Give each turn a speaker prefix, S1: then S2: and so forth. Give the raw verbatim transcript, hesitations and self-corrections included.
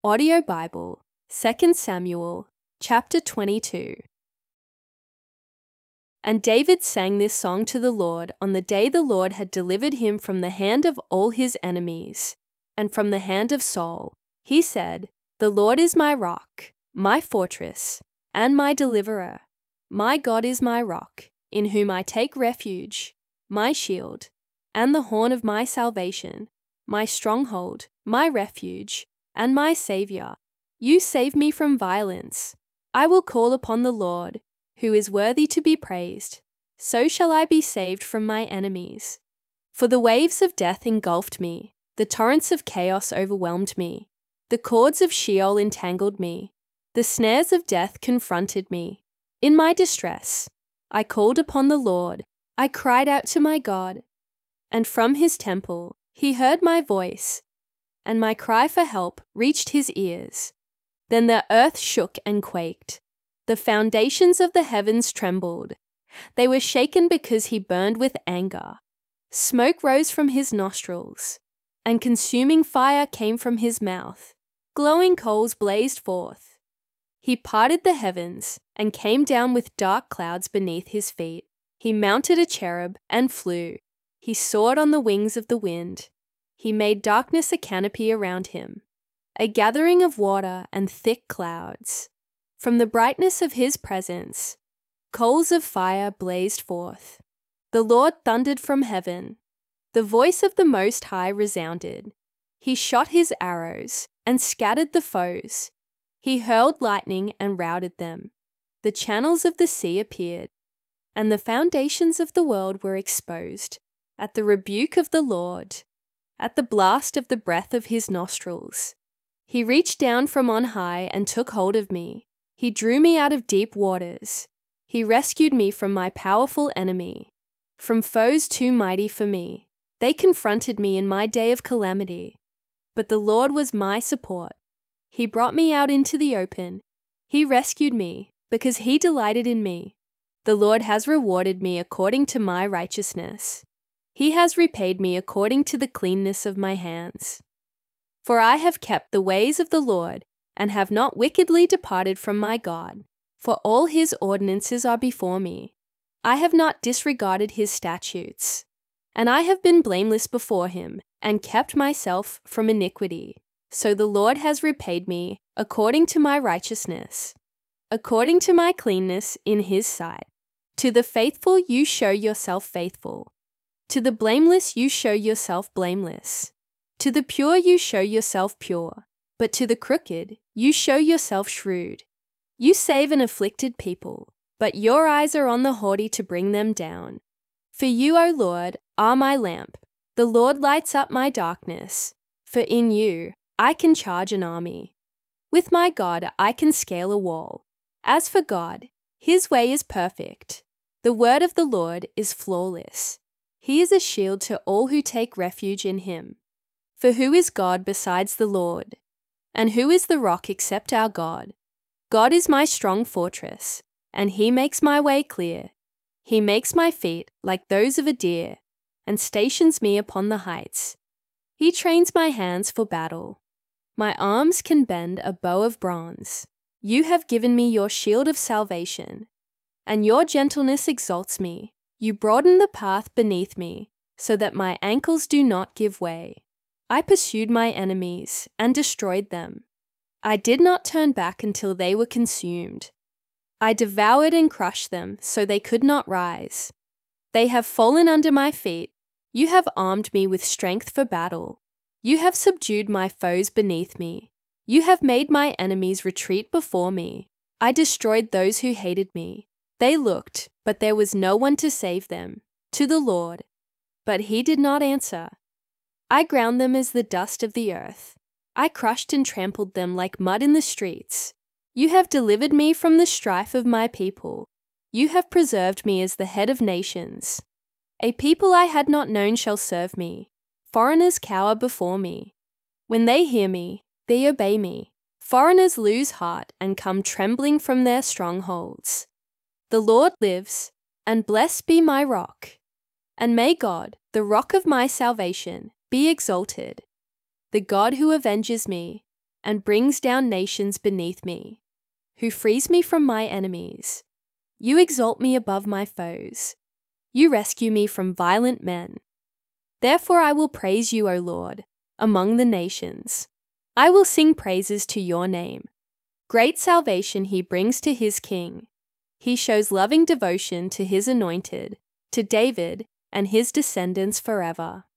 S1: Audio Bible, Second Samuel, chapter twenty-two. And David sang this song to the Lord on the day the Lord had delivered him from the hand of all his enemies, and from the hand of Saul. He said, "The Lord is my rock, my fortress, and my deliverer. My God is my rock, in whom I take refuge, my shield, and the horn of my salvation, my stronghold, my refuge, and my Saviour. You save me from violence. I will call upon the Lord, who is worthy to be praised. So shall I be saved from my enemies. For the waves of death engulfed me, the torrents of chaos overwhelmed me. The cords of Sheol entangled me. The snares of death confronted me. In my distress, I called upon the Lord. I cried out to my God. And from his temple, he heard my voice, and my cry for help reached his ears. Then the earth shook and quaked. The foundations of the heavens trembled. They were shaken because he burned with anger. Smoke rose from his nostrils, and consuming fire came from his mouth. Glowing coals blazed forth. He parted the heavens and came down with dark clouds beneath his feet. He mounted a cherub and flew. He soared on the wings of the wind. He made darkness a canopy around him, a gathering of water and thick clouds. From the brightness of his presence, coals of fire blazed forth. The Lord thundered from heaven. The voice of the Most High resounded. He shot his arrows and scattered the foes. He hurled lightning and routed them. The channels of the sea appeared, and the foundations of the world were exposed at the rebuke of the Lord, at the blast of the breath of his nostrils. He reached down from on high and took hold of me. He drew me out of deep waters. He rescued me from my powerful enemy, from foes too mighty for me. They confronted me in my day of calamity, but the Lord was my support. He brought me out into the open. He rescued me because he delighted in me. The Lord has rewarded me according to my righteousness. He has repaid me according to the cleanness of my hands. For I have kept the ways of the Lord, and have not wickedly departed from my God. For all his ordinances are before me. I have not disregarded his statutes. And I have been blameless before him, and kept myself from iniquity. So the Lord has repaid me according to my righteousness, according to my cleanness in his sight. To the faithful you show yourself faithful. To the blameless you show yourself blameless. To the pure you show yourself pure. But to the crooked you show yourself shrewd. You save an afflicted people, but your eyes are on the haughty to bring them down. For you, O Lord, are my lamp. The Lord lights up my darkness. For in you I can charge an army. With my God I can scale a wall. As for God, his way is perfect. The word of the Lord is flawless. He is a shield to all who take refuge in him. For who is God besides the Lord? And who is the rock except our God? God is my strong fortress, and he makes my way clear. He makes my feet like those of a deer, and stations me upon the heights. He trains my hands for battle. My arms can bend a bow of bronze. You have given me your shield of salvation, and your gentleness exalts me. You broaden the path beneath me, so that my ankles do not give way. I pursued my enemies and destroyed them. I did not turn back until they were consumed. I devoured and crushed them so they could not rise. They have fallen under my feet. You have armed me with strength for battle. You have subdued my foes beneath me. You have made my enemies retreat before me. I destroyed those who hated me. They looked, but there was no one to save them, to the Lord, but he did not answer. I ground them as the dust of the earth. I crushed and trampled them like mud in the streets. You have delivered me from the strife of my people. You have preserved me as the head of nations. A people I had not known shall serve me. Foreigners cower before me. When they hear me, they obey me. Foreigners lose heart and come trembling from their strongholds. The Lord lives, and blessed be my rock. And may God, the rock of my salvation, be exalted. The God who avenges me, and brings down nations beneath me, who frees me from my enemies. You exalt me above my foes. You rescue me from violent men. Therefore I will praise you, O Lord, among the nations. I will sing praises to your name. Great salvation he brings to his king. He shows loving devotion to his anointed, to David and his descendants forever.